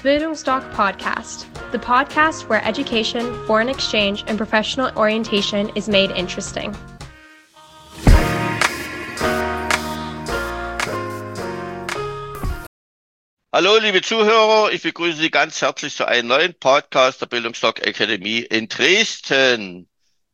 Bildungsdoc Podcast, the podcast where education, foreign exchange, and professional orientation is made interesting. Hallo liebe Zuhörer, ich begrüße Sie ganz herzlich zu einem neuen Podcast der Bildungsdoc Akademie in Dresden.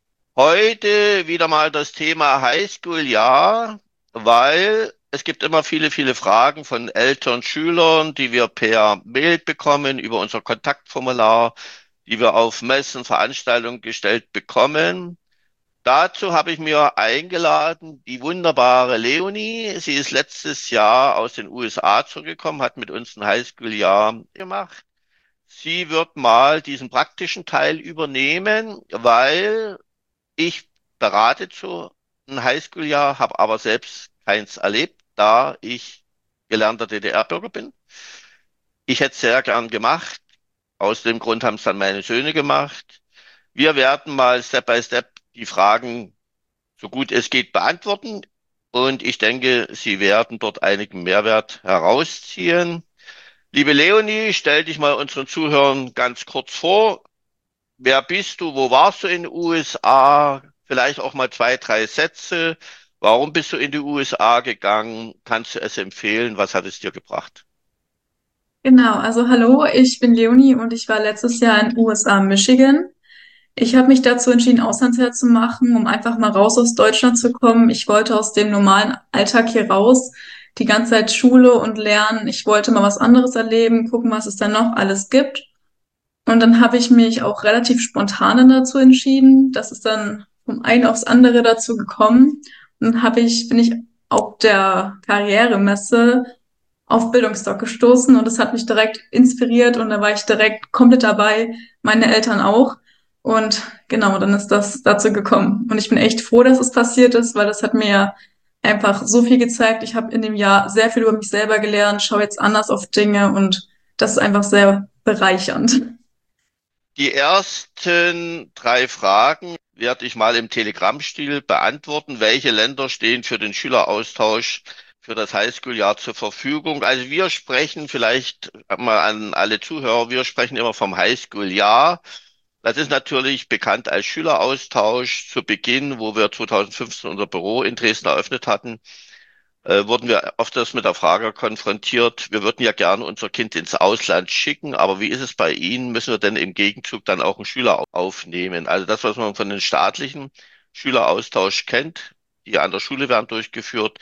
Heute wieder mal das Thema Highschool-Jahr, weil es gibt immer viele Fragen von Eltern, Schülern, die wir per Mail bekommen, über unser Kontaktformular, die wir auf Messen, Veranstaltungen gestellt bekommen. Dazu habe ich mir eingeladen die wunderbare Leonie. Sie ist letztes Jahr aus den USA zurückgekommen, hat mit uns ein Highschool-Jahr gemacht. Sie wird mal diesen praktischen Teil übernehmen, weil ich berate zu einem Highschool-Jahr, habe aber selbst keins erlebt, da ich gelernter DDR-Bürger bin. Ich hätte es sehr gern gemacht. Aus dem Grund haben es dann meine Söhne gemacht. Wir werden mal Step by Step die Fragen so gut es geht beantworten. Und ich denke, Sie werden dort einigen Mehrwert herausziehen. Liebe Leonie, stell dich mal unseren Zuhörern ganz kurz vor. Wer bist du? Wo warst du in den USA? Vielleicht auch mal 2, 3 Sätze. Warum bist du in die USA gegangen? Kannst du es empfehlen? Was hat es dir gebracht? Genau, also hallo, ich bin Leonie und ich war letztes Jahr in USA, Michigan. Ich habe mich dazu entschieden, Auslandsjahr zu machen, um einfach mal raus aus Deutschland zu kommen. Ich wollte aus dem normalen Alltag hier raus, die ganze Zeit Schule und Lernen. Ich wollte mal was anderes erleben, gucken, was es dann noch alles gibt. Und dann habe ich mich auch relativ spontan dazu entschieden. Das ist dann vom einen aufs andere dazu gekommen. Und dann bin ich auf der Karrieremesse auf Bildungsdoc gestoßen und das hat mich direkt inspiriert und da war ich direkt komplett dabei, meine Eltern auch. Und genau, dann ist das dazu gekommen. Und ich bin echt froh, dass es passiert ist, weil das hat mir einfach so viel gezeigt. Ich habe in dem Jahr sehr viel über mich selber gelernt, schaue jetzt anders auf Dinge und das ist einfach sehr bereichernd. Die ersten 3 Fragen werde ich mal im Telegram-Stil beantworten. Welche Länder stehen für den Schüleraustausch für das Highschool-Jahr zur Verfügung? Also wir sprechen vielleicht mal an alle Zuhörer, wir sprechen immer vom Highschool-Jahr. Das ist natürlich bekannt als Schüleraustausch. Zu Beginn, wo wir 2015 unser Büro in Dresden eröffnet hatten, wurden wir öfters mit der Frage konfrontiert, wir würden ja gerne unser Kind ins Ausland schicken, aber wie ist es bei Ihnen? Müssen wir denn im Gegenzug dann auch einen Schüler aufnehmen? Also das, was man von den staatlichen Schüleraustausch kennt, die an der Schule werden durchgeführt,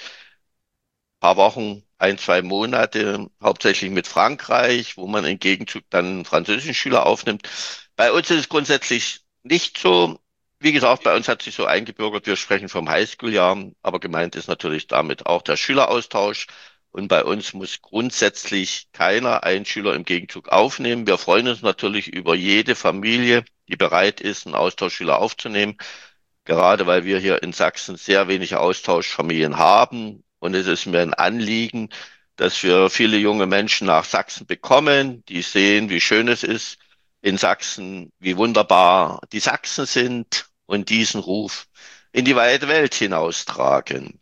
paar Wochen, 1, 2 Monate, hauptsächlich mit Frankreich, wo man im Gegenzug dann einen französischen Schüler aufnimmt. Bei uns ist es grundsätzlich nicht so. Wie gesagt, bei uns hat sich so eingebürgert, wir sprechen vom Highschool-Jahr, aber gemeint ist natürlich damit auch der Schüleraustausch. Und bei uns muss grundsätzlich keiner einen Schüler im Gegenzug aufnehmen. Wir freuen uns natürlich über jede Familie, die bereit ist, einen Austauschschüler aufzunehmen, gerade weil wir hier in Sachsen sehr wenige Austauschfamilien haben. Und es ist mir ein Anliegen, dass wir viele junge Menschen nach Sachsen bekommen, die sehen, wie schön es ist in Sachsen, wie wunderbar die Sachsen sind und diesen Ruf in die weite Welt hinaustragen.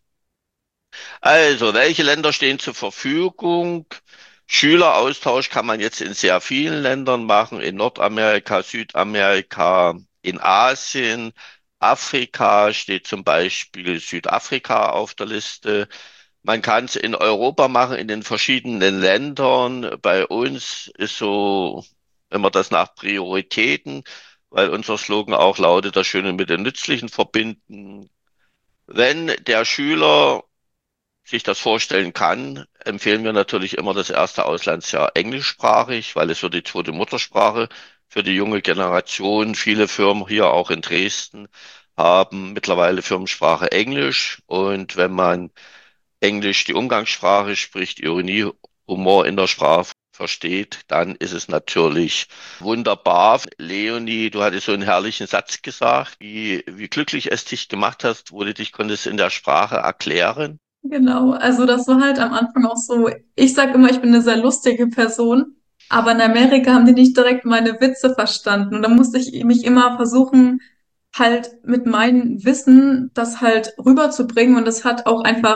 Also, welche Länder stehen zur Verfügung? Schüleraustausch kann man jetzt in sehr vielen Ländern machen, in Nordamerika, Südamerika, in Asien, Afrika steht zum Beispiel Südafrika auf der Liste. Man kann es in Europa machen, in den verschiedenen Ländern. Bei uns ist so immer das nach Prioritäten, weil unser Slogan auch lautet, das Schöne mit dem Nützlichen verbinden. Wenn der Schüler sich das vorstellen kann, empfehlen wir natürlich immer das erste Auslandsjahr englischsprachig, weil es wird die zweite Muttersprache für die junge Generation. Viele Firmen hier auch in Dresden haben mittlerweile Firmensprache Englisch. Und wenn man Englisch die Umgangssprache spricht, Ironie, Humor in der Sprache versteht, dann ist es natürlich wunderbar. Leonie, du hattest so einen herrlichen Satz gesagt, wie glücklich es dich gemacht hast, wo du dich konntest in der Sprache erklären. Genau, also das war halt am Anfang auch so, ich sag immer, ich bin eine sehr lustige Person, aber in Amerika haben die nicht direkt meine Witze verstanden. Und da musste ich mich immer versuchen, halt mit meinem Wissen das halt rüberzubringen. Und das hat auch einfach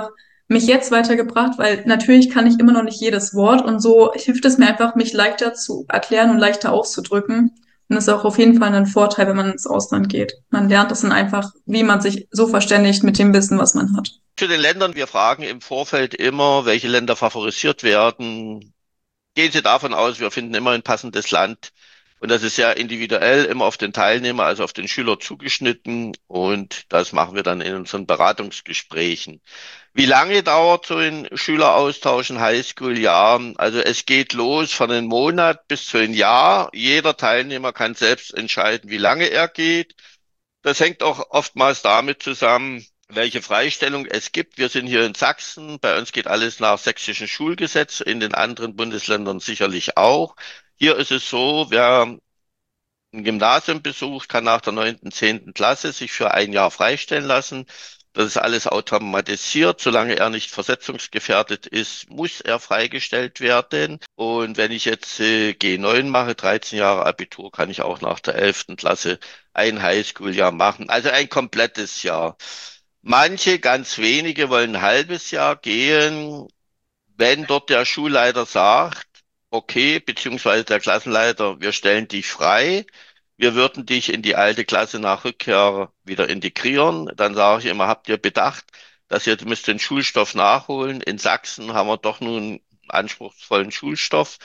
mich jetzt weitergebracht, weil natürlich kann ich immer noch nicht jedes Wort und so hilft es mir einfach, mich leichter zu erklären und leichter auszudrücken. Und das ist auch auf jeden Fall ein Vorteil, wenn man ins Ausland geht. Man lernt das dann einfach, wie man sich so verständigt mit dem Wissen, was man hat. Zu den Ländern, wir fragen im Vorfeld immer, welche Länder favorisiert werden. Gehen Sie davon aus, wir finden immer ein passendes Land. Und das ist sehr individuell, immer auf den Teilnehmer, also auf den Schüler zugeschnitten. Und das machen wir dann in unseren Beratungsgesprächen. Wie lange dauert so ein Schüleraustausch in Highschool-Jahren? Also es geht los von einem Monat bis zu ein Jahr. Jeder Teilnehmer kann selbst entscheiden, wie lange er geht. Das hängt auch oftmals damit zusammen, welche Freistellung es gibt. Wir sind hier in Sachsen. Bei uns geht alles nach sächsischem Schulgesetz, in den anderen Bundesländern sicherlich auch. Hier ist es so, wer ein Gymnasium besucht, kann nach der 9., 10. Klasse sich für ein Jahr freistellen lassen. Das ist alles automatisiert. Solange er nicht versetzungsgefährdet ist, muss er freigestellt werden. Und wenn ich jetzt G9 mache, 13 Jahre Abitur, kann ich auch nach der 11. Klasse ein Highschool-Jahr machen. Also ein komplettes Jahr. Manche, ganz wenige, wollen ein halbes Jahr gehen. Wenn dort der Schulleiter sagt, okay, beziehungsweise der Klassenleiter, wir stellen dich frei, wir würden dich in die alte Klasse nach Rückkehr wieder integrieren, dann sage ich immer, habt ihr bedacht, dass ihr müsst den Schulstoff nachholen. In Sachsen haben wir doch nun einen anspruchsvollen Schulstoff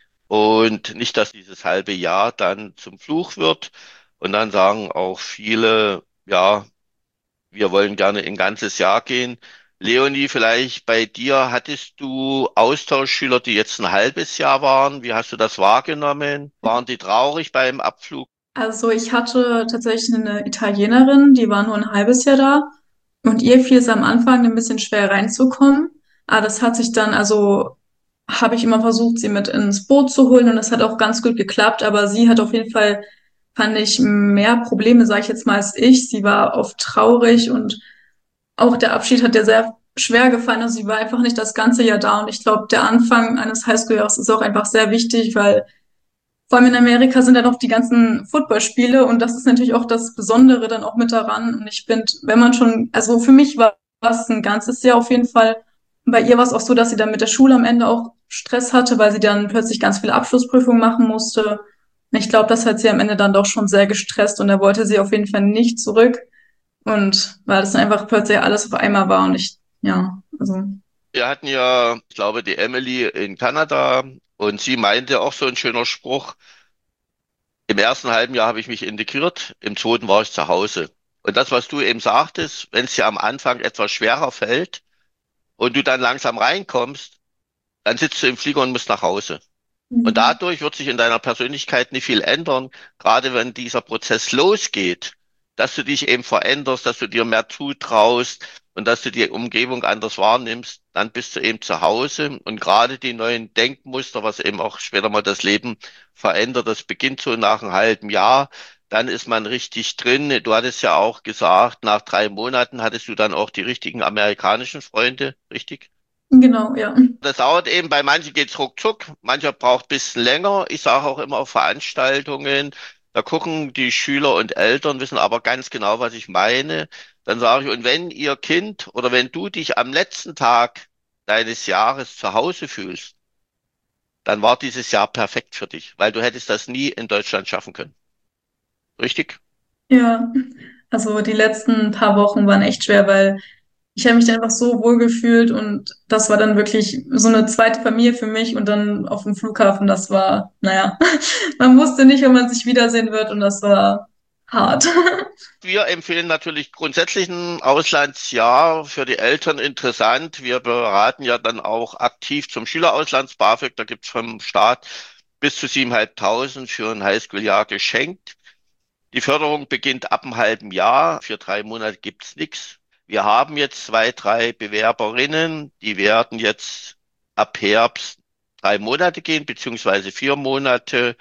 und nicht, dass dieses halbe Jahr dann zum Fluch wird. Und dann sagen auch viele, ja, wir wollen gerne ein ganzes Jahr gehen. Leonie, vielleicht bei dir, hattest du Austauschschüler, die jetzt ein halbes Jahr waren? Wie hast du das wahrgenommen? Waren die traurig beim Abflug? Also ich hatte tatsächlich eine Italienerin, die war nur ein halbes Jahr da und ihr fiel es am Anfang ein bisschen schwer reinzukommen. Aber das hat sich dann, also habe ich immer versucht, sie mit ins Boot zu holen und das hat auch ganz gut geklappt. Aber sie hat auf jeden Fall, fand ich, mehr Probleme, sage ich jetzt mal, als ich. Sie war oft traurig und auch der Abschied hat ihr sehr schwer gefallen. Also sie war einfach nicht das ganze Jahr da und ich glaube, der Anfang eines Highschool-Jahres ist auch einfach sehr wichtig, weil vor allem in Amerika sind dann auch die ganzen Footballspiele und das ist natürlich auch das Besondere dann auch mit daran. Und ich finde, wenn man schon, also für mich war es ein ganzes Jahr auf jeden Fall. Bei ihr war es auch so, dass sie dann mit der Schule am Ende auch Stress hatte, weil sie dann plötzlich ganz viele Abschlussprüfungen machen musste. Und ich glaube, das hat sie am Ende dann doch schon sehr gestresst und da wollte sie auf jeden Fall nicht zurück. Und weil das dann einfach plötzlich alles auf einmal war und ich, ja, also. Wir hatten ja, ich glaube, die Emily in Kanada und sie meinte auch so ein schöner Spruch, im ersten halben Jahr habe ich mich integriert, im zweiten war ich zu Hause. Und das, was du eben sagtest, wenn es dir am Anfang etwas schwerer fällt und du dann langsam reinkommst, dann sitzt du im Flieger und musst nach Hause. Und Mhm. dadurch wird sich in deiner Persönlichkeit nicht viel ändern, gerade wenn dieser Prozess losgeht, dass du dich eben veränderst, dass du dir mehr zutraust und dass du die Umgebung anders wahrnimmst, dann bist du eben zu Hause. Und gerade die neuen Denkmuster, was eben auch später mal das Leben verändert, das beginnt so nach einem halben Jahr. Dann ist man richtig drin. Du hattest ja auch gesagt, nach 3 Monaten hattest du dann auch die richtigen amerikanischen Freunde, richtig? Genau, ja. Das dauert eben, bei manchen geht's ruckzuck, mancher braucht ein bisschen länger. Ich sage auch immer auf Veranstaltungen, da gucken die Schüler und Eltern, wissen aber ganz genau, was ich meine. Dann sage ich, und wenn ihr Kind oder wenn du dich am letzten Tag deines Jahres zu Hause fühlst, dann war dieses Jahr perfekt für dich, weil du hättest das nie in Deutschland schaffen können. Richtig? Ja, also die letzten paar Wochen waren echt schwer, weil ich habe mich da einfach so wohl gefühlt und das war dann wirklich so eine zweite Familie für mich und dann auf dem Flughafen, das war, naja, man wusste nicht, ob man sich wiedersehen wird und das war hart. Wir empfehlen natürlich grundsätzlich ein Auslandsjahr für die Eltern interessant. Wir beraten ja dann auch aktiv zum Schülerauslands BAföG. Da gibt's vom Staat bis zu 7.500 für ein Highschool-Jahr geschenkt. Die Förderung beginnt ab einem halben Jahr. Für 3 Monate gibt's nichts. Wir haben jetzt 2, 3 Bewerberinnen, die werden jetzt ab Herbst 3 Monate gehen, beziehungsweise 4 Monate.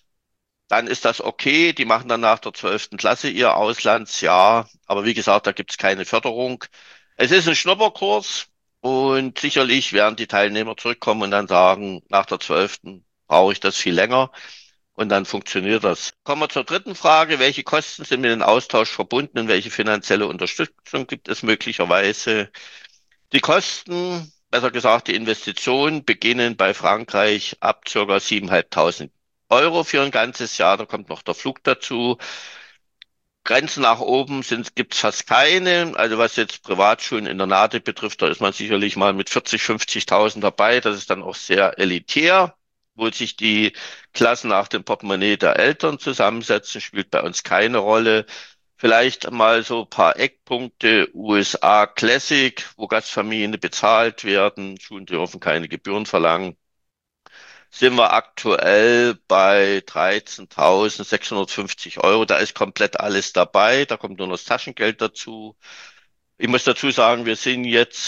Dann ist das okay. Die machen dann nach der 12. Klasse ihr Auslandsjahr. Aber wie gesagt, da gibt's keine Förderung. Es ist ein Schnupperkurs und sicherlich werden die Teilnehmer zurückkommen und dann sagen, nach der 12. brauche ich das viel länger und dann funktioniert das. Kommen wir zur dritten Frage. Welche Kosten sind mit dem Austausch verbunden und welche finanzielle Unterstützung gibt es möglicherweise? Die Kosten, besser gesagt die Investitionen, beginnen bei Frankreich ab ca. 7.500 € für ein ganzes Jahr. Da kommt noch der Flug dazu. Grenzen nach oben gibt's fast keine. Also was jetzt Privatschulen, Internate betrifft, da ist man sicherlich mal mit 40, 50.000 dabei. Das ist dann auch sehr elitär, wo sich die Klassen nach dem Portemonnaie der Eltern zusammensetzen, spielt bei uns keine Rolle. Vielleicht mal so ein paar Eckpunkte. USA Classic, wo Gastfamilien bezahlt werden. Schulen dürfen keine Gebühren verlangen. Sind wir aktuell bei 13.650 €. Da ist komplett alles dabei. Da kommt nur noch das Taschengeld dazu. Ich muss dazu sagen, wir sind jetzt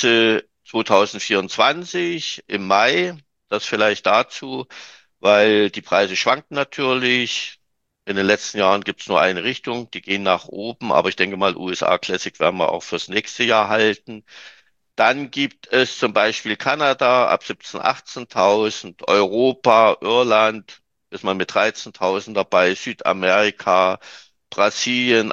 2024 im Mai. Das vielleicht dazu, weil die Preise schwanken natürlich. In den letzten Jahren gibt es nur eine Richtung, die gehen nach oben. Aber ich denke mal, USA Classic werden wir auch fürs nächste Jahr halten. Dann gibt es zum Beispiel Kanada ab 17.000, 18.000, Europa, Irland ist man mit 13.000 dabei, Südamerika, Brasilien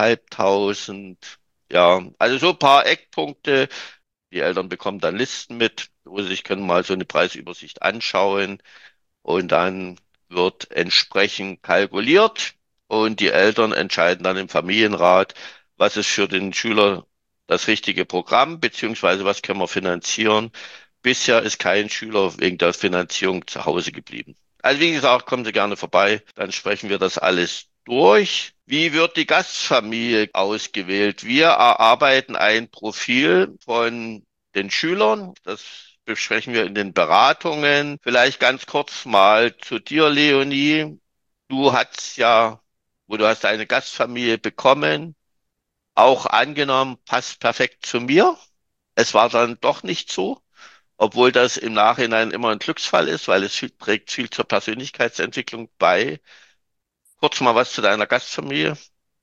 8.500. Ja, also so ein paar Eckpunkte. Die Eltern bekommen dann Listen mit, wo sie sich können mal so eine Preisübersicht anschauen. Und dann wird entsprechend kalkuliert und die Eltern entscheiden dann im Familienrat, was ist für den Schüler das richtige Programm, beziehungsweise was können wir finanzieren. Bisher ist kein Schüler wegen der Finanzierung zu Hause geblieben. Also wie gesagt, kommen Sie gerne vorbei, dann sprechen wir das alles durch. Wie wird die Gastfamilie ausgewählt? Wir erarbeiten ein Profil von den Schülern. Das besprechen wir in den Beratungen. Vielleicht ganz kurz mal zu dir, Leonie. Du hast ja, wo du hast eine Gastfamilie bekommen, auch angenommen, passt perfekt zu mir. Es war dann doch nicht so, obwohl das im Nachhinein immer ein Glücksfall ist, weil es trägt viel zur Persönlichkeitsentwicklung bei. Kurz mal was zu deiner Gastfamilie.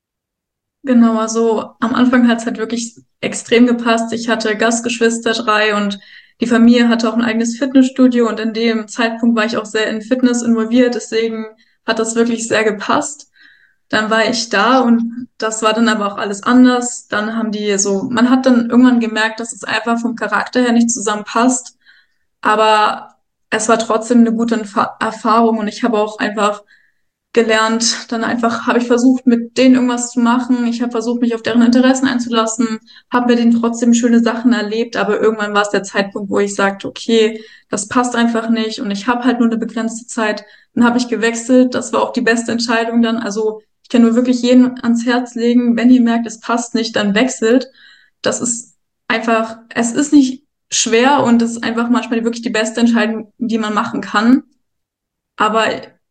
Genau, also am Anfang hat es halt wirklich extrem gepasst. Ich hatte Gastgeschwister drei und die Familie hatte auch ein eigenes Fitnessstudio und in dem Zeitpunkt war ich auch sehr in Fitness involviert, deswegen hat das wirklich sehr gepasst. Dann war ich da und das war dann aber auch alles anders. Dann haben die so, man hat dann irgendwann gemerkt, dass es einfach vom Charakter her nicht zusammenpasst, aber es war trotzdem eine gute Erfahrung und ich habe auch einfach gelernt. Dann einfach habe ich versucht, mit denen irgendwas zu machen. Ich habe versucht, mich auf deren Interessen einzulassen, habe mit denen trotzdem schöne Sachen erlebt, aber irgendwann war es der Zeitpunkt, wo ich sagte, okay, das passt einfach nicht und ich habe halt nur eine begrenzte Zeit. Dann habe ich gewechselt. Das war auch die beste Entscheidung dann. Also ich kann nur wirklich jeden ans Herz legen, wenn ihr merkt, es passt nicht, dann wechselt. Das ist einfach, es ist nicht schwer und es ist einfach manchmal wirklich die beste Entscheidung, die man machen kann. Aber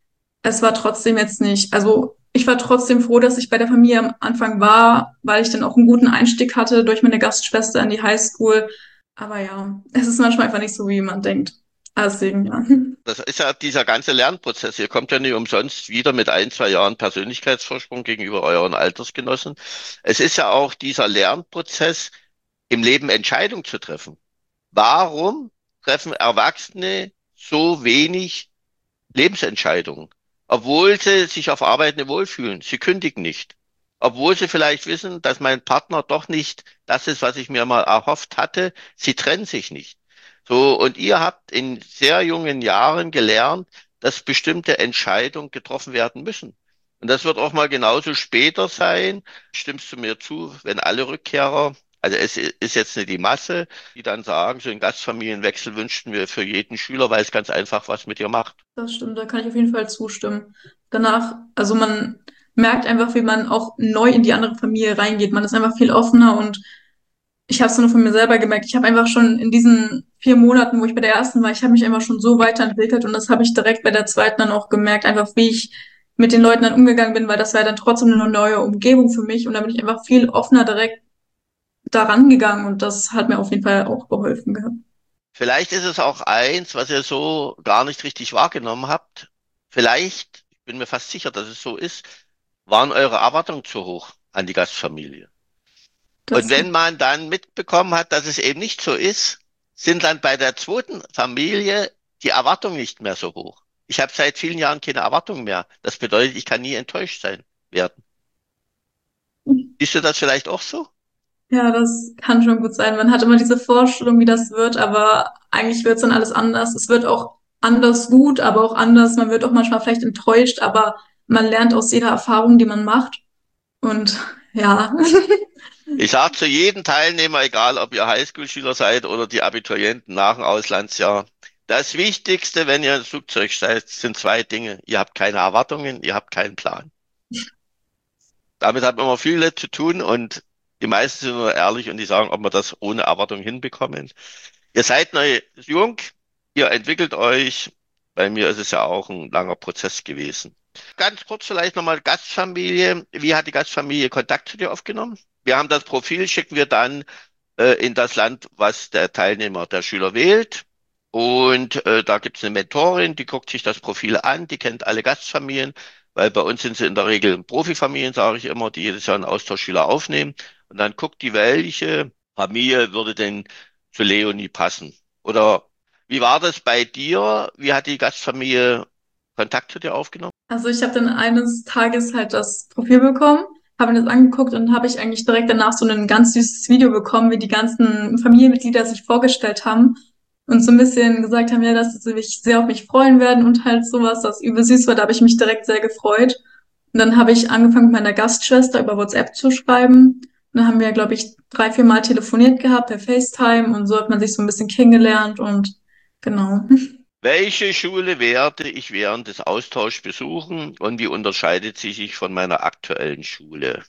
es war trotzdem jetzt nicht, also ich war trotzdem froh, dass ich bei der Familie am Anfang war, weil ich dann auch einen guten Einstieg hatte durch meine Gastschwester in die Highschool. Aber ja, es ist manchmal einfach nicht so, wie man denkt. Deswegen, ja. Das ist ja dieser ganze Lernprozess. Ihr kommt ja nicht umsonst wieder mit 1, 2 Jahren Persönlichkeitsvorsprung gegenüber euren Altersgenossen. Es ist ja auch dieser Lernprozess, im Leben Entscheidungen zu treffen. Warum treffen Erwachsene so wenig Lebensentscheidungen, obwohl sie sich auf Arbeit nicht wohlfühlen? Sie kündigen nicht. Obwohl sie vielleicht wissen, dass mein Partner doch nicht das ist, was ich mir mal erhofft hatte. Sie trennen sich nicht. So, und ihr habt in sehr jungen Jahren gelernt, dass bestimmte Entscheidungen getroffen werden müssen. Und das wird auch mal genauso später sein. Stimmst du mir zu, wenn alle Rückkehrer, also es ist jetzt nicht die Masse, die dann sagen, so einen Gastfamilienwechsel wünschten wir für jeden Schüler, weil es ganz einfach was mit dir macht. Das stimmt, da kann ich auf jeden Fall zustimmen. Danach, also man merkt einfach, wie man auch neu in die andere Familie reingeht. Man ist einfach viel offener und ich habe es nur von mir selber gemerkt. Ich habe einfach schon in diesen 4 Monaten, wo ich bei der ersten war, ich habe mich einfach schon so weiterentwickelt und das habe ich direkt bei der zweiten dann auch gemerkt, einfach wie ich mit den Leuten dann umgegangen bin, weil das war ja dann trotzdem eine neue Umgebung für mich und da bin ich einfach viel offener direkt daran gegangen und das hat mir auf jeden Fall auch geholfen gehabt. Vielleicht ist es auch eins, was ihr so gar nicht richtig wahrgenommen habt. Vielleicht, ich bin mir fast sicher, dass es so ist, waren eure Erwartungen zu hoch an die Gastfamilie. Und Das, wenn man dann mitbekommen hat, dass es eben nicht so ist, sind dann bei der zweiten Familie die Erwartungen nicht mehr so hoch. Ich habe seit vielen Jahren keine Erwartungen mehr. Das bedeutet, ich kann nie enttäuscht sein werden. Siehst du das vielleicht auch so? Ja, das kann schon gut sein. Man hat immer diese Vorstellung, wie das wird, aber eigentlich wird es dann alles anders. Es wird auch anders gut, aber auch anders. Man wird auch manchmal vielleicht enttäuscht, aber man lernt aus jeder Erfahrung, die man macht. Und ja, Ich sage zu jedem Teilnehmer, egal ob ihr Highschool-Schüler seid oder die Abiturienten nach dem Auslandsjahr, das Wichtigste, wenn ihr im Flugzeug seid, sind zwei Dinge. Ihr habt keine Erwartungen, ihr habt keinen Plan. Damit hat man immer viel zu tun und die meisten sind nur ehrlich und die sagen, ob wir das ohne Erwartung hinbekommen. Ihr seid neu jung, ihr entwickelt euch. Bei mir ist es ja auch ein langer Prozess gewesen. Ganz kurz vielleicht nochmal Gastfamilie. Wie hat die Gastfamilie Kontakt zu dir aufgenommen? Wir haben das Profil, schicken wir dann in das Land, was der Teilnehmer, der Schüler wählt. Und da gibt es eine Mentorin, die guckt sich das Profil an, die kennt alle Gastfamilien, weil bei uns sind sie in der Regel Profifamilien, sage ich immer, die jedes Jahr einen Austauschschüler aufnehmen. Und dann guckt die, welche Familie würde denn zu Leonie passen. Oder wie war das bei dir? Wie hat die Gastfamilie Kontakt zu dir aufgenommen? also ich habe dann eines Tages halt das Profil bekommen, habe mir das angeguckt und habe ich eigentlich direkt danach so ein ganz süßes Video bekommen, wie die ganzen Familienmitglieder sich vorgestellt haben und so ein bisschen gesagt haben, ja, dass sie sich sehr auf mich freuen werden und halt sowas, das übel süß war. Da habe ich mich direkt sehr gefreut. Und dann habe ich angefangen, mit meiner Gastschwester über WhatsApp zu schreiben. Und dann haben wir, glaube ich, 3, 4 Mal telefoniert gehabt per FaceTime und so hat man sich so ein bisschen kennengelernt und genau. Welche Schule werde ich während des Austauschs besuchen und wie unterscheidet sie sich von meiner aktuellen Schule?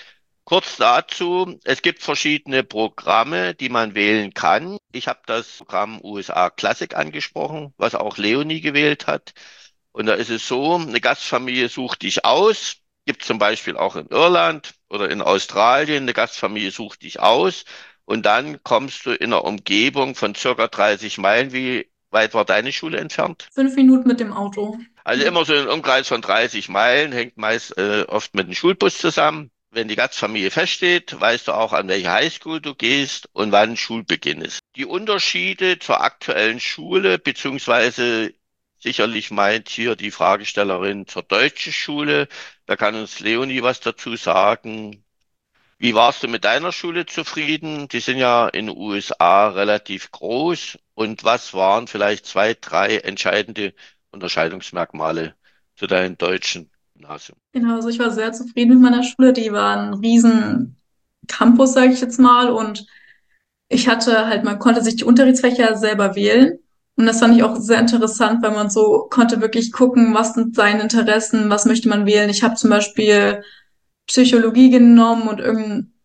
Kurz dazu, es gibt verschiedene Programme, die man wählen kann. Ich habe das Programm USA Classic angesprochen, was auch Leonie gewählt hat. Und da ist es so, eine Gastfamilie sucht dich aus. Gibt zum Beispiel auch in Irland oder in Australien, eine Gastfamilie sucht dich aus. Und dann kommst du in einer Umgebung von circa 30 Meilen. Wie weit war deine Schule entfernt? 5 Minuten mit dem Auto. Also immer so ein Umkreis von 30 Meilen, hängt meist oft mit dem Schulbus zusammen. Wenn die Gastfamilie feststeht, weißt du auch, an welche Highschool du gehst und wann Schulbeginn ist. Die Unterschiede zur aktuellen Schule, beziehungsweise sicherlich meint hier die Fragestellerin zur deutschen Schule, da kann uns Leonie was dazu sagen. Wie warst du mit deiner Schule zufrieden? Die sind ja in den USA relativ groß. Und was waren vielleicht zwei, drei entscheidende Unterscheidungsmerkmale zu deinem deutschen Gymnasium? Genau, also ich war sehr zufrieden mit meiner Schule. Die war ein riesen Campus, sage ich jetzt mal. Und ich hatte halt, man konnte sich die Unterrichtsfächer selber wählen. Und das fand ich auch sehr interessant, weil man so konnte wirklich gucken, was sind seine Interessen, was möchte man wählen. Ich habe zum Beispiel Psychologie genommen und irgendein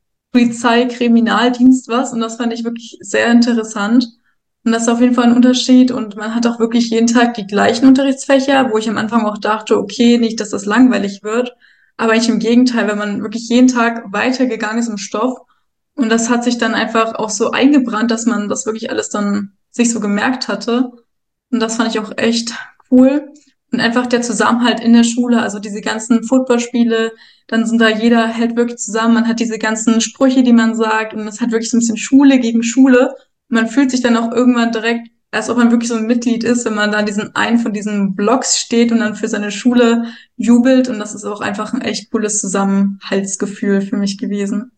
Polizeikriminaldienst was. Und das fand ich wirklich sehr interessant. Und das ist auf jeden Fall ein Unterschied. Und man hat auch wirklich jeden Tag die gleichen Unterrichtsfächer, wo ich am Anfang auch dachte, okay, nicht, dass das langweilig wird. Aber eigentlich im Gegenteil, wenn man wirklich jeden Tag weitergegangen ist im Stoff. Und das hat sich dann einfach auch so eingebrannt, dass man das wirklich alles dann sich so gemerkt hatte. Und das fand ich auch echt cool. Und einfach der Zusammenhalt in der Schule, also diese ganzen Footballspiele, dann sind da jeder hält wirklich zusammen, man hat diese ganzen Sprüche, die man sagt und es hat wirklich so ein bisschen Schule gegen Schule. Und man fühlt sich dann auch irgendwann direkt, als ob man wirklich so ein Mitglied ist, wenn man da in diesen einen von diesen Blocks steht und dann für seine Schule jubelt. Und das ist auch einfach ein echt cooles Zusammenhaltsgefühl für mich gewesen.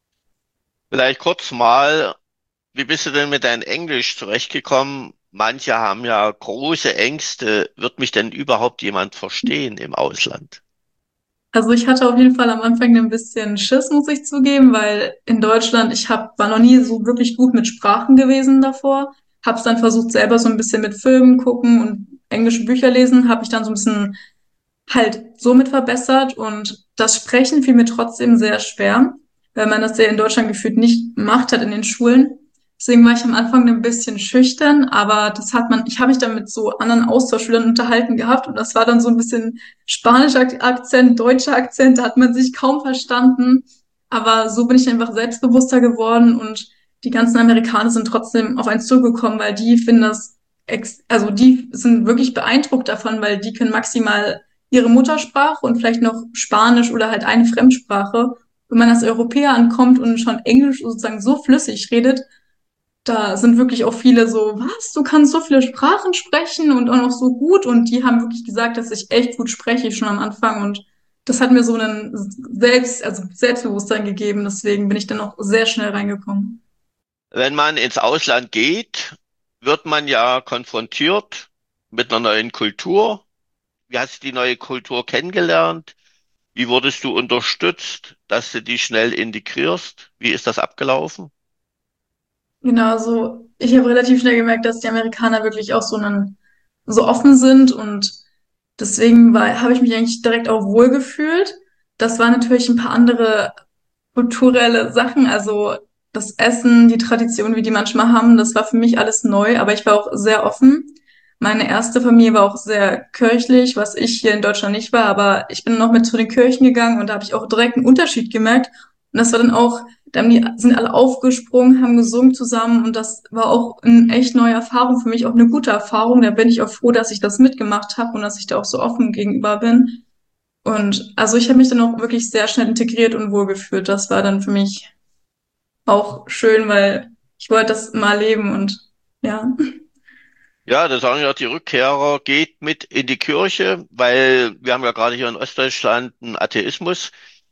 Vielleicht kurz mal, wie bist du denn mit deinem Englisch zurechtgekommen? Manche haben ja große Ängste. Wird mich denn überhaupt jemand verstehen im Ausland? Also ich hatte auf jeden Fall am Anfang ein bisschen Schiss, muss ich zugeben, weil in Deutschland, war noch nie so wirklich gut mit Sprachen gewesen davor. Hab's dann versucht, selber so ein bisschen mit Filmen gucken und englische Bücher lesen, habe mich dann so ein bisschen halt somit verbessert und das Sprechen fiel mir trotzdem sehr schwer, weil man das ja in Deutschland gefühlt nicht gemacht hat in den Schulen. Deswegen war ich am Anfang ein bisschen schüchtern, aber ich habe mich dann mit so anderen Austauschschülern unterhalten gehabt und das war dann so ein bisschen spanischer Akzent, deutscher Akzent, da hat man sich kaum verstanden. Aber so bin ich einfach selbstbewusster geworden und die ganzen Amerikaner sind trotzdem auf eins zugekommen, weil die finden also die sind wirklich beeindruckt davon, weil die können maximal ihre Muttersprache und vielleicht noch Spanisch oder halt eine Fremdsprache. Wenn man als Europäer ankommt und schon Englisch sozusagen so flüssig redet, da sind wirklich auch viele so, was, du kannst so viele Sprachen sprechen und auch noch so gut. Und die haben wirklich gesagt, dass ich echt gut spreche schon am Anfang. Und das hat mir so einen Selbstbewusstsein gegeben. Deswegen bin ich dann auch sehr schnell reingekommen. Wenn man ins Ausland geht, wird man ja konfrontiert mit einer neuen Kultur. Wie hast du die neue Kultur kennengelernt? Wie wurdest du unterstützt, dass du die schnell integrierst? Wie ist das abgelaufen? Genau, also ich habe relativ schnell gemerkt, dass die Amerikaner wirklich auch so offen sind und deswegen habe ich mich eigentlich direkt auch wohl gefühlt. Das waren natürlich ein paar andere kulturelle Sachen, also das Essen, die Tradition, wie die manchmal haben, das war für mich alles neu, aber ich war auch sehr offen. Meine erste Familie war auch sehr kirchlich, was ich hier in Deutschland nicht war, aber ich bin noch mit zu den Kirchen gegangen und da habe ich auch direkt einen Unterschied gemerkt. Und das war dann auch, sind alle aufgesprungen, haben gesungen zusammen und das war auch eine echt neue Erfahrung für mich, auch eine gute Erfahrung. Da bin ich auch froh, dass ich das mitgemacht habe und dass ich da auch so offen gegenüber bin. Und also ich habe mich dann auch wirklich sehr schnell integriert und wohlgefühlt. Das war dann für mich auch schön, weil ich wollte das mal leben und ja. Ja, da sagen ja die Rückkehrer, geht mit in die Kirche, weil wir haben ja gerade hier in Ostdeutschland einen Atheismus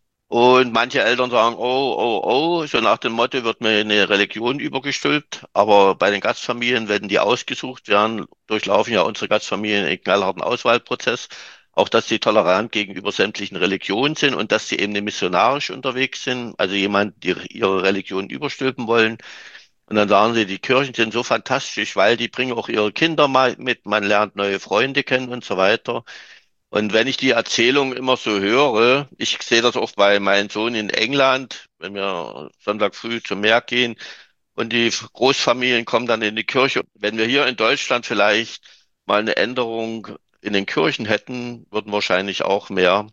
und manche Eltern sagen, oh, oh, oh, so nach dem Motto wird mir eine Religion übergestülpt, aber bei den Gastfamilien, wenn die ausgesucht werden, durchlaufen ja unsere Gastfamilien einen knallharten Auswahlprozess, auch dass sie tolerant gegenüber sämtlichen Religionen sind und dass sie eben nicht missionarisch unterwegs sind, also jemand, die ihre Religion überstülpen wollen. Und dann sagen sie, die Kirchen sind so fantastisch, weil die bringen auch ihre Kinder mal mit, man lernt neue Freunde kennen und so weiter. Und wenn ich die Erzählung immer so höre, ich sehe das oft bei meinem Sohn in England, wenn wir Sonntag früh zum Meer gehen und die Großfamilien kommen dann in die Kirche. Wenn wir hier in Deutschland vielleicht mal eine Änderung in den Kirchen hätten, würden wahrscheinlich auch mehr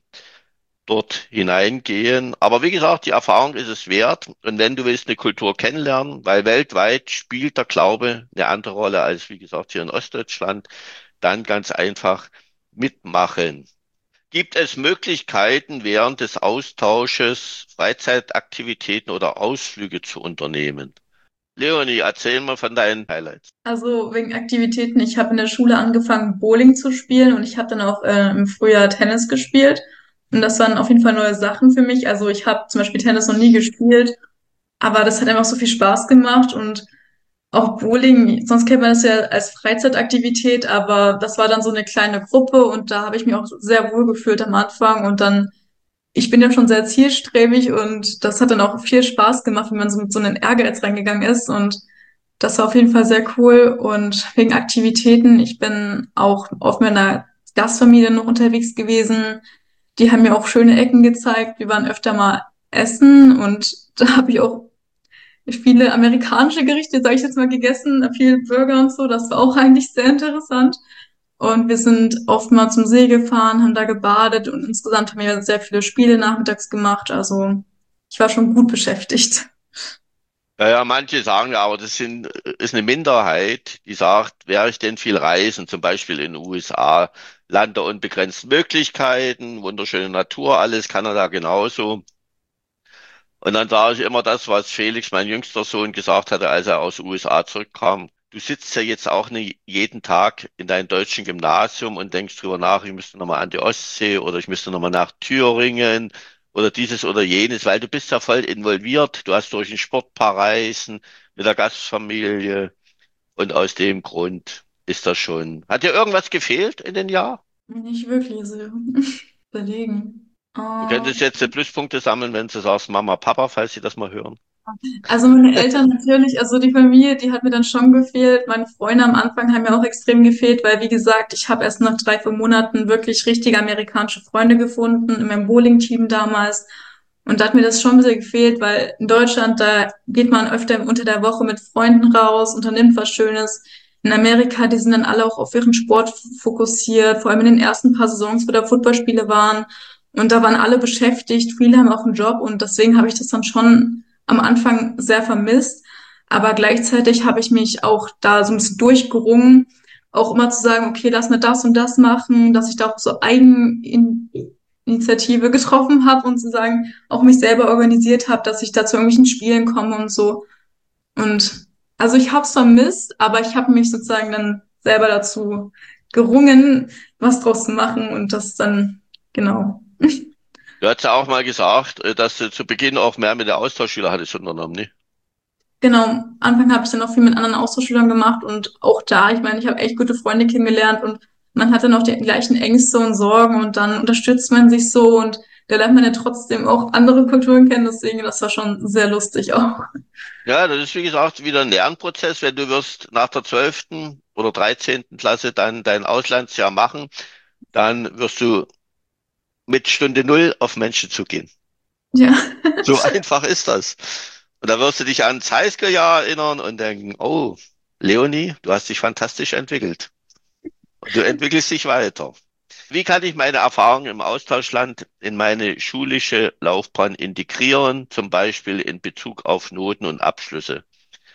dort hineingehen. Aber wie gesagt, die Erfahrung ist es wert. Und wenn du willst eine Kultur kennenlernen, weil weltweit spielt der Glaube eine andere Rolle als, wie gesagt, hier in Ostdeutschland, dann ganz einfach mitmachen. Gibt es Möglichkeiten, während des Austausches Freizeitaktivitäten oder Ausflüge zu unternehmen? Leonie, erzähl mal von deinen Highlights. Also wegen Aktivitäten, ich habe in der Schule angefangen, Bowling zu spielen und ich habe dann auch im Frühjahr Tennis gespielt. Und das waren auf jeden Fall neue Sachen für mich. Also ich habe zum Beispiel Tennis noch nie gespielt, aber das hat einfach so viel Spaß gemacht und auch Bowling, sonst kennt man das ja als Freizeitaktivität, aber das war dann so eine kleine Gruppe und da habe ich mich auch sehr wohl gefühlt am Anfang und dann, ich bin ja schon sehr zielstrebig und das hat dann auch viel Spaß gemacht, wenn man so mit so einem Ehrgeiz reingegangen ist und das war auf jeden Fall sehr cool und wegen Aktivitäten, ich bin auch auf meiner Gastfamilie noch unterwegs gewesen. Die haben mir auch schöne Ecken gezeigt. Wir waren öfter mal essen und da habe ich auch viele amerikanische Gerichte, sage ich jetzt mal, gegessen, viel Burger und so. Das war auch eigentlich sehr interessant. Und wir sind oft mal zum See gefahren, haben da gebadet und insgesamt haben wir sehr viele Spiele nachmittags gemacht. Also ich war schon gut beschäftigt. Ja, ja, manche sagen ja, aber ist eine Minderheit, die sagt, wäre ich denn viel reisen, zum Beispiel in den USA, Land der unbegrenzten Möglichkeiten, wunderschöne Natur, alles, Kanada genauso. Und dann sage ich immer das, was Felix, mein jüngster Sohn, gesagt hatte, als er aus den USA zurückkam. Du sitzt ja jetzt auch nicht jeden Tag in deinem deutschen Gymnasium und denkst drüber nach, ich müsste nochmal an die Ostsee oder ich müsste nochmal nach Thüringen oder dieses oder jenes, weil du bist ja voll involviert. Du hast durch den Sport ein paar Reisen mit der Gastfamilie und aus dem Grund ist das schon. Hat dir irgendwas gefehlt in den Jahren? Nicht wirklich, so überlegen. Du könntest jetzt die Pluspunkte sammeln, wenn du sagst, Mama, Papa, falls sie das mal hören. Also meine Eltern natürlich, also die Familie, die hat mir dann schon gefehlt. Meine Freunde am Anfang haben mir auch extrem gefehlt, weil wie gesagt, ich habe erst nach 3, 4 Monaten wirklich richtige amerikanische Freunde gefunden in meinem Bowling-Team damals. Und da hat mir das schon ein bisschen gefehlt, weil in Deutschland, da geht man öfter unter der Woche mit Freunden raus, unternimmt was Schönes. In Amerika, die sind dann alle auch auf ihren Sport fokussiert, vor allem in den ersten paar Saisons, wo da Footballspiele waren. Und da waren alle beschäftigt, viele haben auch einen Job und deswegen habe ich das dann schon am Anfang sehr vermisst. Aber gleichzeitig habe ich mich auch da so ein bisschen durchgerungen, auch immer zu sagen, okay, lass mir das und das machen, dass ich da auch so Eigeninitiative getroffen habe und zu sagen, auch mich selber organisiert habe, dass ich da zu irgendwelchen Spielen komme und so. Und also ich habe es vermisst, aber ich habe mich sozusagen dann selber dazu gerungen, was draus zu machen und das dann, genau. Du hast ja auch mal gesagt, dass du zu Beginn auch mehr mit der Austauschschüler hattest unternommen, ne? Genau, am Anfang habe ich dann auch viel mit anderen Austauschschülern gemacht und auch da, ich meine, ich habe echt gute Freunde kennengelernt und man hat dann auch die gleichen Ängste und Sorgen und dann unterstützt man sich so und da lernt man ja trotzdem auch andere Kulturen kennen, deswegen das war schon sehr lustig auch. Ja, das ist wie gesagt wieder ein Lernprozess, wenn du wirst nach der 12. oder 13. Klasse dann dein Auslandsjahr machen, dann wirst du mit Stunde Null auf Menschen zugehen. Ja, So einfach ist das. Und da wirst du dich ans Highschool-Jahr erinnern und denken, oh, Leonie, du hast dich fantastisch entwickelt. Und du entwickelst dich weiter. Wie kann ich meine Erfahrungen im Austauschland in meine schulische Laufbahn integrieren, zum Beispiel in Bezug auf Noten und Abschlüsse?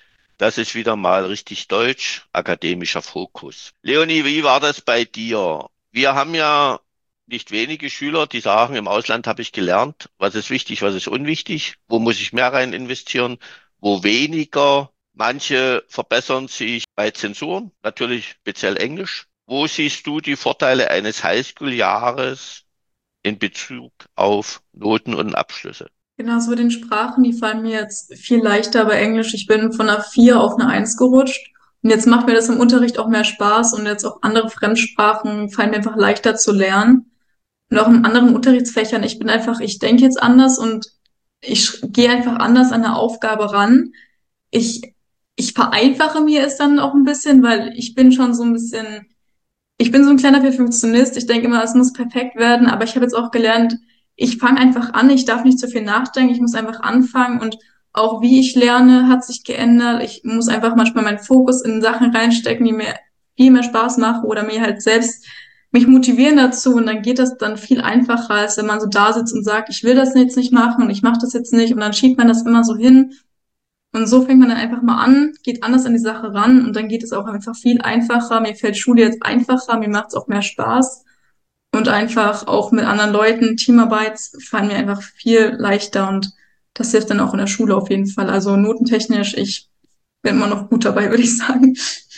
Das ist wieder mal richtig deutsch, akademischer Fokus. Leonie, wie war das bei dir? Wir haben ja nicht wenige Schüler, die sagen, im Ausland habe ich gelernt, was ist wichtig, was ist unwichtig, wo muss ich mehr rein investieren, wo weniger. Manche verbessern sich bei Zensuren, natürlich speziell Englisch. Wo siehst du die Vorteile eines Highschool-Jahres in Bezug auf Noten und Abschlüsse? genau so mit den Sprachen, die fallen mir jetzt viel leichter bei Englisch. Ich bin von einer 4 auf eine Eins gerutscht und jetzt macht mir das im Unterricht auch mehr Spaß und jetzt auch andere Fremdsprachen fallen mir einfach leichter zu lernen. Und auch in anderen Unterrichtsfächern, ich bin einfach, ich denke jetzt anders und ich gehe einfach anders an eine Aufgabe ran. Ich, ich vereinfache mir es dann auch ein bisschen, weil ich bin schon so ein bisschen, ich bin so ein kleiner Perfektionist. Ich denke immer, es muss perfekt werden, aber ich habe jetzt auch gelernt, ich fange einfach an, ich darf nicht zu viel nachdenken, ich muss einfach anfangen und auch wie ich lerne, hat sich geändert. Ich muss einfach manchmal meinen Fokus in Sachen reinstecken, die mir viel mehr Spaß machen oder mir halt selbst mich motivieren dazu und dann geht das dann viel einfacher, als wenn man so da sitzt und sagt, ich will das jetzt nicht machen und ich mache das jetzt nicht und dann schiebt man das immer so hin und so fängt man dann einfach mal an, geht anders an die Sache ran und dann geht es auch einfach viel einfacher. Mir fällt Schule jetzt einfacher, mir macht es auch mehr Spaß und einfach auch mit anderen Leuten, Teamarbeit fallen mir einfach viel leichter und das hilft dann auch in der Schule auf jeden Fall. Also notentechnisch, ich bin immer noch gut dabei, würde ich sagen.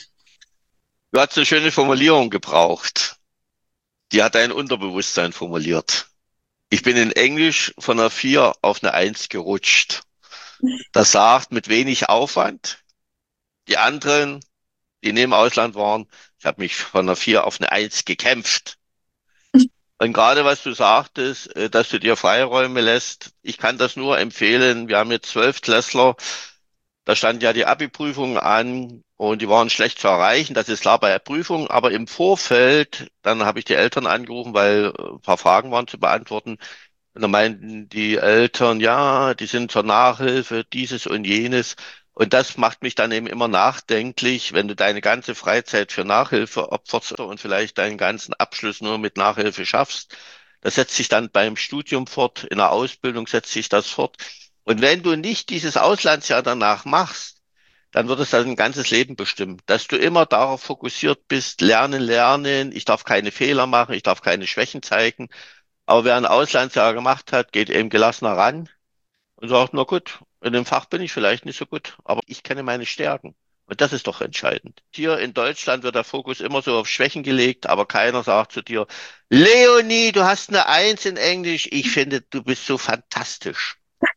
Du hast eine schöne Formulierung gebraucht. Die hat dein Unterbewusstsein formuliert. Ich bin in Englisch von einer 4 auf eine Eins gerutscht. Das sagt mit wenig Aufwand. Die anderen, die neben Ausland waren, ich habe mich von einer 4 auf eine Eins gekämpft. Und gerade was du sagtest, dass du dir Freiräume lässt, ich kann das nur empfehlen. Wir haben jetzt 12 Klässler, da stand ja die Abi-Prüfung an und die waren schlecht zu erreichen. Das ist klar bei der Prüfung, aber im Vorfeld, dann habe ich die Eltern angerufen, weil ein paar Fragen waren zu beantworten. Und dann meinten die Eltern, ja, die sind zur Nachhilfe, dieses und jenes. Und das macht mich dann eben immer nachdenklich, wenn du deine ganze Freizeit für Nachhilfe opferst und vielleicht deinen ganzen Abschluss nur mit Nachhilfe schaffst. Das setzt sich dann beim Studium fort, in der Ausbildung setzt sich das fort. Und wenn du nicht dieses Auslandsjahr danach machst, dann wird es dein ganzes Leben bestimmen, dass du immer darauf fokussiert bist, lernen, lernen, ich darf keine Fehler machen, ich darf keine Schwächen zeigen. Aber wer ein Auslandsjahr gemacht hat, geht eben gelassener ran und sagt, na gut, in dem Fach bin ich vielleicht nicht so gut, aber ich kenne meine Stärken. Und das ist doch entscheidend. Hier in Deutschland wird der Fokus immer so auf Schwächen gelegt, aber keiner sagt zu dir, Leonie, du hast eine Eins in Englisch, ich finde, du bist so fantastisch.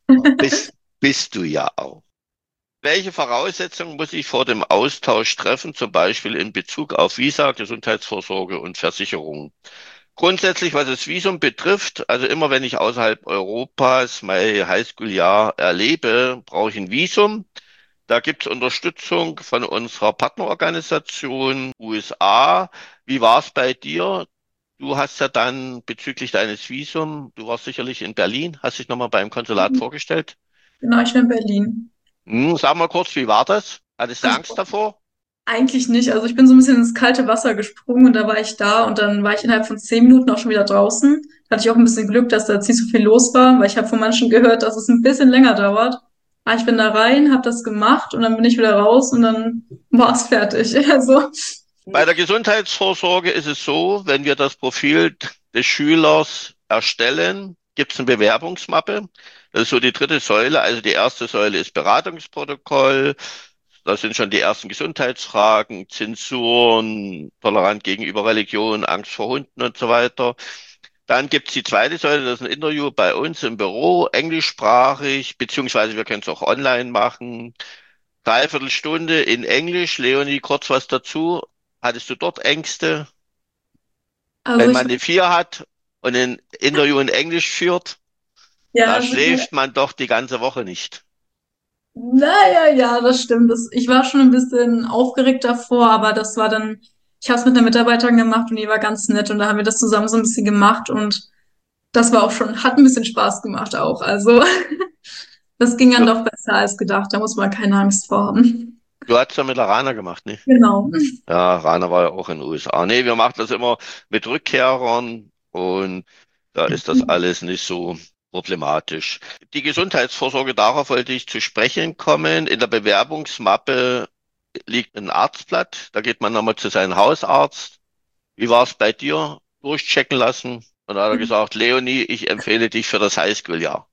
Bist du ja auch. Welche Voraussetzungen muss ich vor dem Austausch treffen, zum Beispiel in Bezug auf Visa, Gesundheitsvorsorge und Versicherung? Grundsätzlich, was das Visum betrifft, also immer wenn ich außerhalb Europas mein Highschool-Jahr erlebe, brauche ich ein Visum. Da gibt es Unterstützung von unserer Partnerorganisation USA. Wie war es bei dir? Du hast ja dann bezüglich deines Visum, du warst sicherlich in Berlin, hast dich nochmal beim Konsulat vorgestellt. Genau, ich bin in Berlin. Sag mal kurz, wie war das? Hattest du Angst Also davor? eigentlich nicht. Also ich bin so ein bisschen ins kalte Wasser gesprungen und da war ich da und dann war ich innerhalb von 10 Minuten auch schon wieder draußen. Da hatte ich auch ein bisschen Glück, dass da jetzt nicht so viel los war, weil ich habe von manchen gehört, dass es ein bisschen länger dauert. Aber ich bin da rein, habe das gemacht und dann bin ich wieder raus und dann war es fertig. Also Bei der Gesundheitsvorsorge ist es so, wenn wir das Profil des Schülers erstellen, gibt es eine Bewerbungsmappe. Das ist so die dritte Säule. Also die erste Säule ist Beratungsprotokoll. Da sind schon die ersten Gesundheitsfragen, Zensuren, tolerant gegenüber Religion, Angst vor Hunden und so weiter. Dann gibt's die zweite Säule, das ist ein Interview bei uns im Büro, englischsprachig, beziehungsweise wir können es auch online machen. Dreiviertelstunde in Englisch. Leonie, kurz was dazu. Hattest du dort Ängste? Also Wenn ich, man eine 4 hat und ein Interview in Englisch führt, ja, da also, schläft man doch die ganze Woche nicht. naja, ja, das stimmt. Ich war schon ein bisschen aufgeregt davor, aber das war dann, ich habe es mit einer Mitarbeiterin gemacht und die war ganz nett und da haben wir das zusammen so ein bisschen gemacht und das war auch schon, hat ein bisschen Spaß gemacht auch. Also das ging dann Du, doch besser als gedacht, da muss man keine Angst vor haben. du hast ja mit der Rana gemacht, ne? Genau. Ja, Rana war ja auch in den USA. Nee, wir machen das immer mit Rückkehrern und da ist das alles nicht so problematisch. Die Gesundheitsvorsorge, darauf wollte ich zu sprechen kommen. In der Bewerbungsmappe liegt ein Arztblatt. Da geht man nochmal zu seinem Hausarzt. Wie war es bei dir? Durchchecken lassen. Und da hat er gesagt, Leonie, ich empfehle dich für das Highschool-Jahr.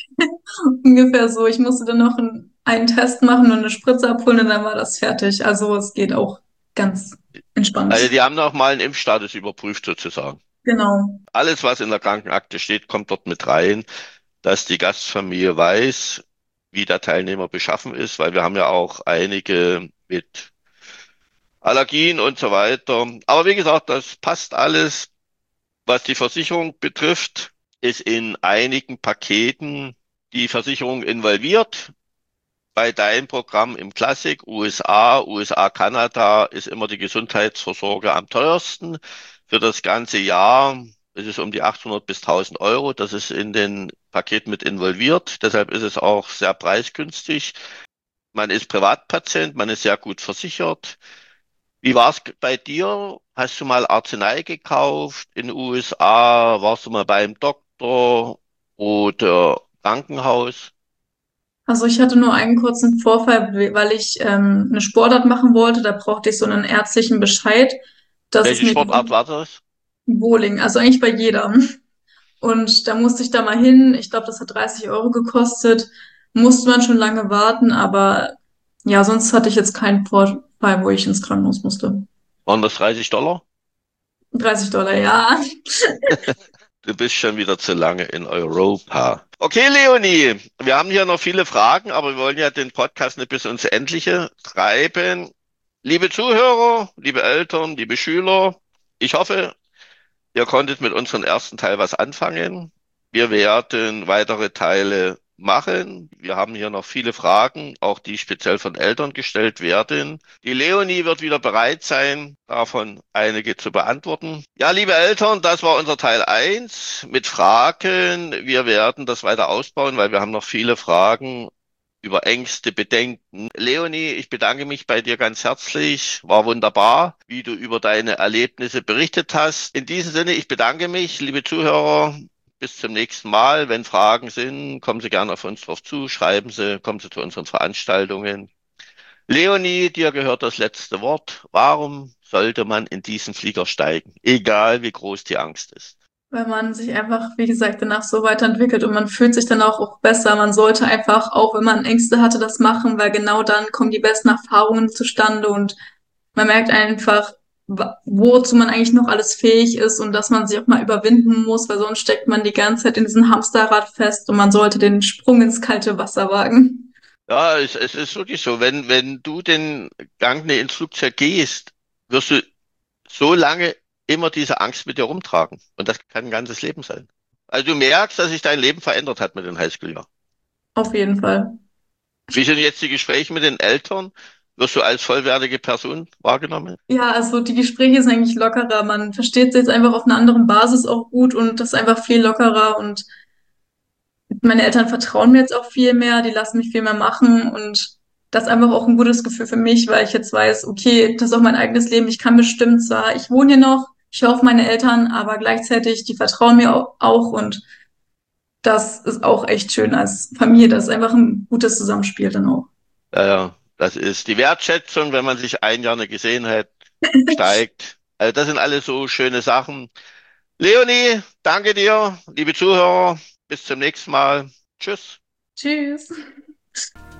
Ungefähr so. Ich musste dann noch einen Test machen und eine Spritze abholen und dann war das fertig. Also es geht auch ganz Also entspannt. die haben noch mal einen Impfstatus überprüft sozusagen. Genau. Alles, was in der Krankenakte steht, kommt dort mit rein, dass die Gastfamilie weiß, wie der Teilnehmer beschaffen ist, weil wir haben ja auch einige mit Allergien und so weiter. Aber wie gesagt, das passt alles. Was die Versicherung betrifft, ist in einigen Paketen die Versicherung involviert. Bei deinem Programm im Classic USA, Kanada ist immer die Gesundheitsvorsorge am teuersten. Für das ganze Jahr ist es um die 800 bis 1000 Euro. Das ist in den Paketen mit involviert. Deshalb ist es auch sehr preisgünstig. Man ist Privatpatient, man ist sehr gut versichert. Wie war es bei dir? Hast du mal Arznei gekauft in den USA? Warst du mal beim Doktor oder Krankenhaus? Also ich hatte nur einen kurzen Vorfall, weil ich eine Sportart machen wollte. Da brauchte ich so einen ärztlichen Bescheid, dass es Welche mir Sportart war das? Bowling, also eigentlich bei jedem. Und da musste ich da mal hin. Ich glaube, das hat 30 Euro gekostet. Musste man schon lange warten, aber ja, sonst hatte ich jetzt keinen Vorfall, wo ich ins Krankenhaus musste. Waren das 30 $? 30 $, ja. Du bist schon wieder zu lange in Europa. Okay, Leonie, wir haben hier noch viele Fragen, aber wir wollen ja den Podcast nicht bis ins Endliche treiben. Liebe Zuhörer, liebe Eltern, liebe Schüler, ich hoffe, ihr konntet mit unserem ersten Teil was anfangen. Wir werden weitere Teile machen. Wir haben hier noch viele Fragen, auch die speziell von Eltern gestellt werden. Die Leonie wird wieder bereit sein, davon einige zu beantworten. Ja, liebe Eltern, das war unser Teil eins mit Fragen. Wir werden das weiter ausbauen, weil wir haben noch viele Fragen über Ängste, Bedenken. Leonie, ich bedanke mich bei dir ganz herzlich. War wunderbar, wie du über deine Erlebnisse berichtet hast. In diesem Sinne, ich bedanke mich, liebe Zuhörer. Bis zum nächsten Mal. Wenn Fragen sind, kommen Sie gerne auf uns drauf zu, schreiben Sie, kommen Sie zu unseren Veranstaltungen. Leonie, dir gehört das letzte Wort. Warum sollte man in diesen Flieger steigen, egal wie groß die Angst ist? Weil man sich einfach, wie gesagt, danach so weiterentwickelt und man fühlt sich dann auch besser. Man sollte einfach, auch wenn man Ängste hatte, das machen, weil genau dann kommen die besten Erfahrungen zustande und man merkt einfach, wozu man eigentlich noch alles fähig ist und dass man sich auch mal überwinden muss, weil sonst steckt man die ganze Zeit in diesem Hamsterrad fest und man sollte den Sprung ins kalte Wasser wagen. Ja, es ist wirklich so. Wenn du den Gang ins Flugzeug gehst, wirst du so lange immer diese Angst mit dir rumtragen. Und das kann ein ganzes Leben sein. Also du merkst, dass sich dein Leben verändert hat mit den Highschool-Jahren. Auf jeden Fall. Wie sind jetzt die Gespräche mit den Eltern? Wirst du als vollwertige Person wahrgenommen? Ja, also die Gespräche sind eigentlich lockerer. Man versteht sich jetzt einfach auf einer anderen Basis auch gut und das ist einfach viel lockerer und meine Eltern vertrauen mir jetzt auch viel mehr, die lassen mich viel mehr machen und das ist einfach auch ein gutes Gefühl für mich, weil ich jetzt weiß, okay, das ist auch mein eigenes Leben. Ich kann bestimmt zwar, ich wohne hier noch, ich höre auf meine Eltern, aber gleichzeitig, die vertrauen mir auch und das ist auch echt schön als Familie. Das ist einfach ein gutes Zusammenspiel dann auch. Das ist die Wertschätzung, wenn man sich ein Jahr nicht gesehen hat, steigt. Also das sind alles so schöne Sachen. Leonie, danke dir, liebe Zuhörer. Bis zum nächsten Mal. Tschüss. Tschüss.